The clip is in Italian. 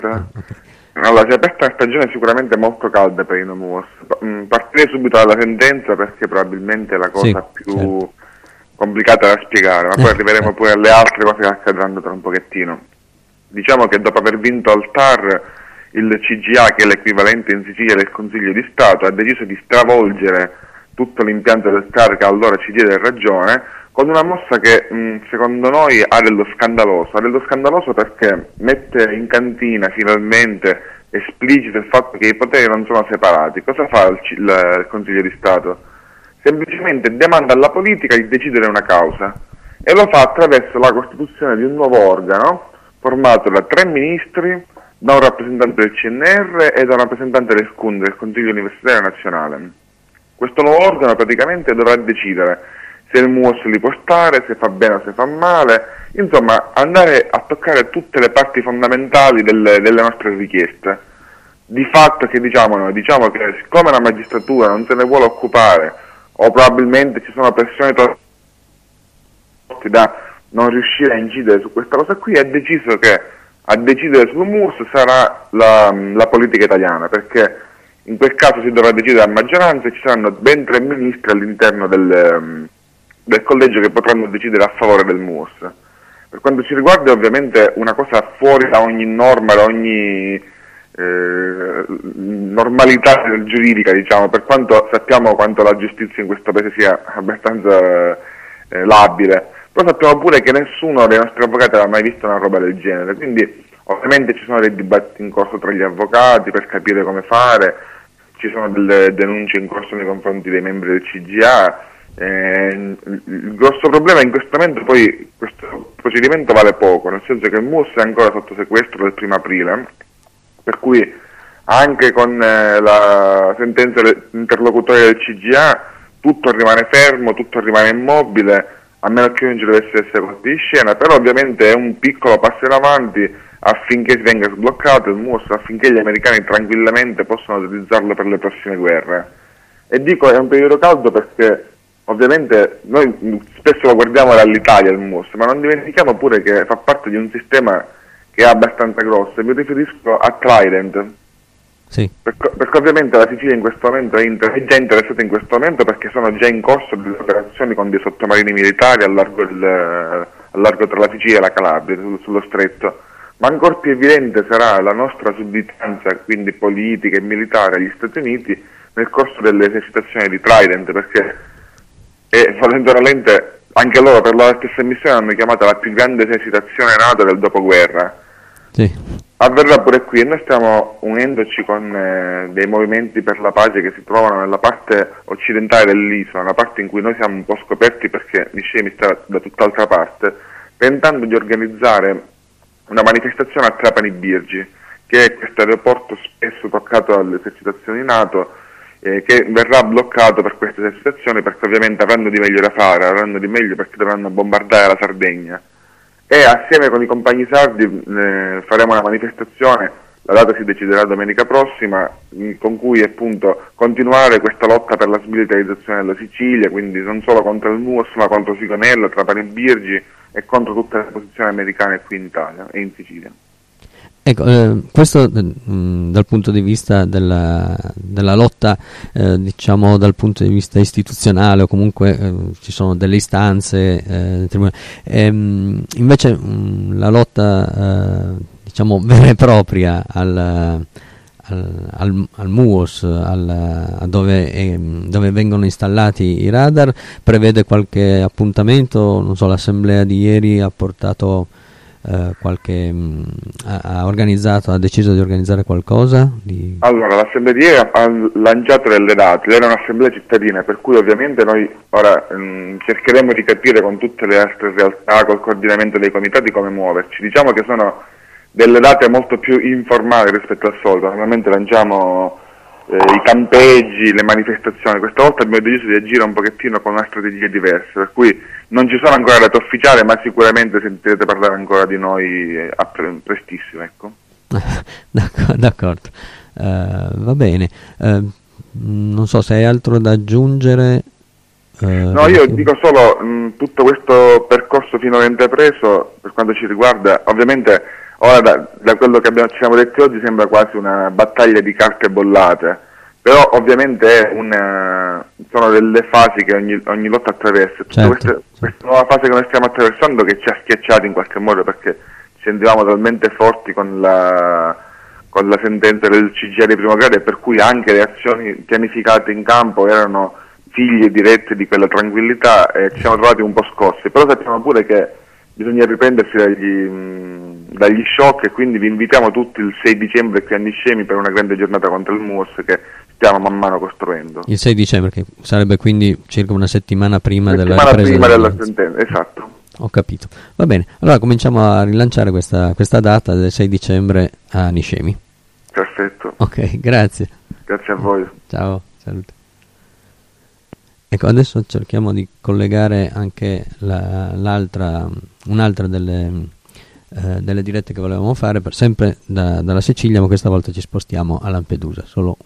Allora, si è aperta una stagione sicuramente molto calda per i Nomuos. Partirei subito dalla sentenza perché probabilmente è la cosa più complicata da spiegare, ma poi arriveremo pure alle altre cose che accadranno tra un pochettino. Diciamo che dopo aver vinto al TAR, il CGA, che è l'equivalente in Sicilia del Consiglio di Stato, ha deciso di stravolgere tutto l'impianto del TAR che allora ci diede ragione, con una mossa che secondo noi ha dello scandaloso perché mette in cantina finalmente esplicito il fatto che i poteri non sono separati. Cosa fa il Consiglio di Stato? Semplicemente demanda alla politica di decidere una causa e lo fa attraverso la costituzione di un nuovo organo formato da 3 ministri, da un rappresentante del CNR e da un rappresentante del CUN, del Consiglio Universitario Nazionale. Questo nuovo organo praticamente dovrà decidere se il MUOS li può stare, se fa bene o se fa male, insomma andare a toccare tutte le parti fondamentali delle nostre richieste. Di fatto che diciamo che siccome la magistratura non se ne vuole occupare o probabilmente ci sono pressioni da non riuscire a incidere su questa cosa qui, è deciso che a decidere sul MUOS sarà la politica italiana, perché in quel caso si dovrà decidere a maggioranza e ci saranno ben 3 ministri all'interno del collegio che potranno decidere a favore del MUOS. Per quanto ci riguarda è ovviamente una cosa fuori da ogni norma, da ogni normalità giuridica, diciamo, per quanto sappiamo quanto la giustizia in questo paese sia abbastanza labile, però sappiamo pure che nessuno dei nostri avvocati aveva mai visto una roba del genere, quindi ovviamente ci sono dei dibattiti in corso tra gli avvocati per capire come fare, ci sono delle denunce in corso nei confronti dei membri del CGA. Il grosso problema in questo momento, poi questo procedimento vale poco, nel senso che il MUOS è ancora sotto sequestro del 1° aprile, per cui anche con la sentenza interlocutoria del CGA tutto rimane fermo, tutto rimane immobile, a meno che non ci dovesse essere colpi di scena, però ovviamente è un piccolo passo in avanti affinché si venga sbloccato il MUOS, affinché gli americani tranquillamente possano utilizzarlo per le prossime guerre. E dico è un periodo caldo perché ovviamente noi spesso lo guardiamo dall'Italia il MUOS, ma non dimentichiamo pure che fa parte di un sistema che è abbastanza grosso, e mi riferisco a Trident. Sì. Perché ovviamente la Sicilia in questo momento è già interessata in questo momento perché sono già in corso delle operazioni con dei sottomarini militari al largo tra la Sicilia e la Calabria, sullo stretto. Ma ancora più evidente sarà la nostra sudditanza, quindi politica e militare, agli Stati Uniti nel corso delle esercitazioni di Trident, perché fondamentalmente anche loro per la stessa missione hanno chiamata la più grande esercitazione NATO del dopoguerra. Sì. Avverrà pure qui e noi stiamo unendoci con dei movimenti per la pace che si trovano nella parte occidentale dell'isola, una parte in cui noi siamo un po' scoperti perché gli scemi sta da tutt'altra parte, tentando di organizzare una manifestazione a Trapani Birgi, che è questo aeroporto spesso toccato dalle esercitazioni NATO, che verrà bloccato per queste esercitazioni perché ovviamente avranno di meglio da fare, avranno di meglio perché dovranno bombardare la Sardegna. E assieme con i compagni sardi faremo una manifestazione, la data si deciderà domenica prossima, con cui appunto continuare questa lotta per la smilitarizzazione della Sicilia, quindi non solo contro il MUOS ma contro Sigonello, Trapani Birgi e contro tutte le posizioni americane qui in Italia e in Sicilia. Ecco, questo dal punto di vista della lotta, diciamo dal punto di vista istituzionale, o comunque ci sono delle istanze, invece la lotta diciamo vera e propria al MUOS, a dove vengono installati i radar, prevede qualche appuntamento? Non so, l'assemblea di ieri ha portato ha deciso di organizzare qualcosa? Allora, l'assemblea di ieri ha lanciato delle date, era un'assemblea cittadina, per cui ovviamente noi ora cercheremo di capire con tutte le altre realtà, col coordinamento dei comitati, come muoverci. Diciamo che sono delle date molto più informali rispetto al solito, normalmente lanciamo i campeggi, le manifestazioni. Questa volta abbiamo deciso di agire un pochettino con una strategia diversa, per cui non ci sono ancora date ufficiali, ma sicuramente sentirete parlare ancora di noi prestissimo, ecco. D'accordo. Va bene. Non so se hai altro da aggiungere. No, io dico solo tutto questo percorso finora intrapreso, per quanto ci riguarda, ovviamente Ora, da quello che ci siamo detti oggi, sembra quasi una battaglia di carte bollate, però ovviamente sono delle fasi che ogni lotta attraversa. Certo. Questa nuova fase che noi stiamo attraversando, che ci ha schiacciati in qualche modo, perché ci sentivamo talmente forti con la sentenza del CGIA di primo grado, e per cui anche le azioni pianificate in campo erano figlie dirette di quella tranquillità, e ci siamo trovati un po' scossi. Però sappiamo pure che bisogna riprendersi dagli shock, e quindi vi invitiamo tutti il 6 dicembre qui a Niscemi per una grande giornata contro il MUOS che stiamo man mano costruendo. Il 6 dicembre, che sarebbe quindi circa una settimana prima della sentenza, esatto. Ho capito. Va bene, allora cominciamo a rilanciare questa data del 6 dicembre a Niscemi. Perfetto. Ok, grazie. Grazie a voi. Ciao, salute. Ecco, adesso cerchiamo di collegare anche un'altra delle dirette che volevamo fare, sempre dalla Sicilia, ma questa volta ci spostiamo a Lampedusa. Solo